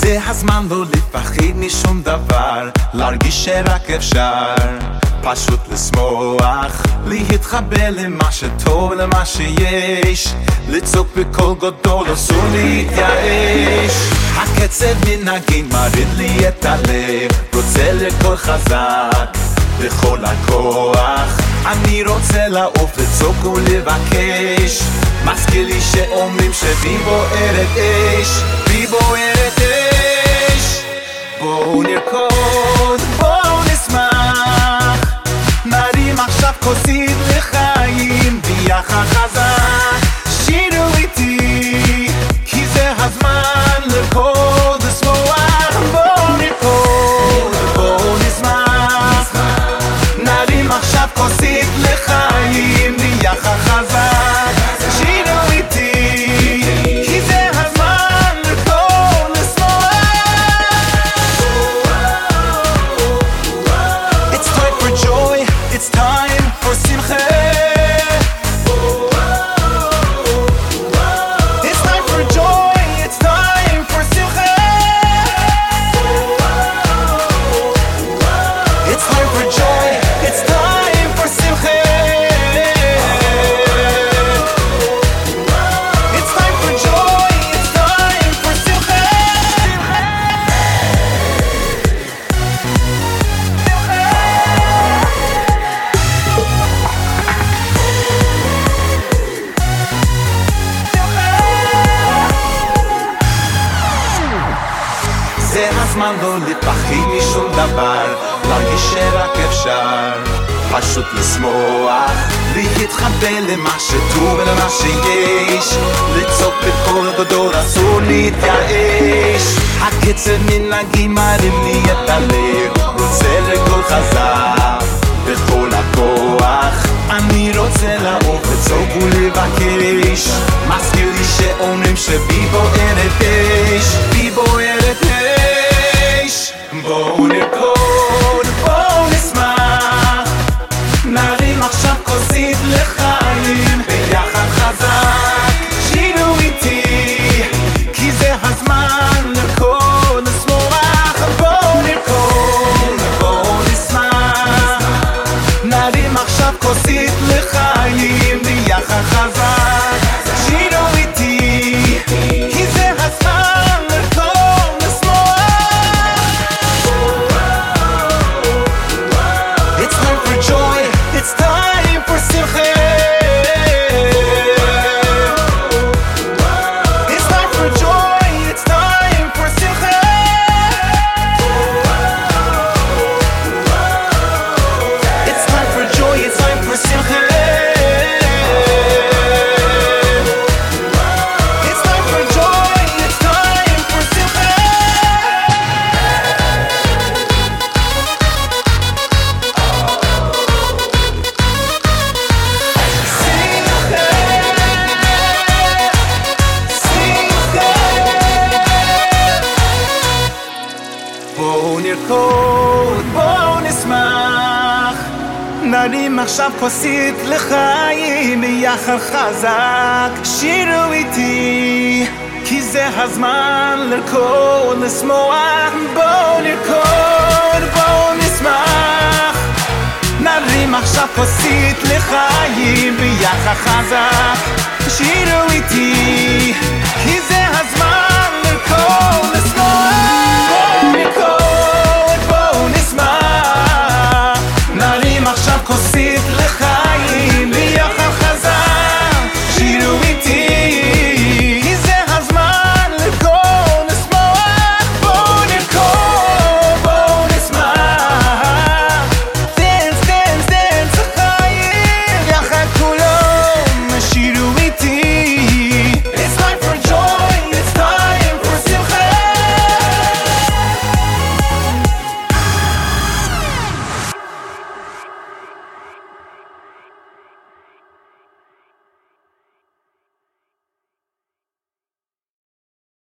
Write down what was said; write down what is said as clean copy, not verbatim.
זה הזמן לא לפחד משום דבר, להרגיש שרק אפשר פשוט לשמוח, להתחבר למה שטוב, למה שיש, לצעוק בקול גדול, אסור להתייאש. הקצב מנגן מרעיד לי את הלב, רוצה לרקוד חזק בכל הכוח, אני רוצה לעוף, לצעוק ולבקש. מזכיר לי שאומרים שבי בוערת אש, בי בוערת אש. בואו נרקוד, בואו נשמח, נרים עכשיו כוסית לחיים ביחד חזק. שירו איתי, כי זה הזמן לרקוד ולשמוח. בואו נרקוד, בואו נשמח, נרים עכשיו כוסית לחיים ביחד חזק. זה הזמן לא לפחד משום דבר, להרגיש שרק אפשר פשוט לשמוח, להתחבר למה שטוב ולמה שיש, לצעוק בקול גדול, אסור להתייאש. הקצב מנגן מרים לי את הלב, רוצה לרקוד חזק בכל הכוח, אני רוצה לעוף, לצעוק ולבקש. מזכיר לי שאומרים שבי בוערת אש, בי בוערת אש. בואו נרקוד, בואו נשמח, נרים עכשיו כוסית לחיים ביחד חזק. שירו איתי, כי זה הזמן לרקוד ולשמוח. בואו נרקוד, בואו נשמח, נרים עכשיו כוסית לחיים ביחד חזק. שירו איתי, כי זה הזמן לרקוד ולשמוח. It's time for joy, it's time for simcha. It's time for joy, it's time for simcha. It's time for joy, it's time for simcha. It's time for joy, it's time for simcha. בואו נרקוד, בואו נשמח, נרים עכשיו כוסית לחיים ביחד חזק. שירו איתי, כי זה הזמן לרקוד ולשמוח. בואו נרקוד, בואו נשמח, נרים עכשיו כוסית לחיים ביחד חזק. שירו איתי, כי זה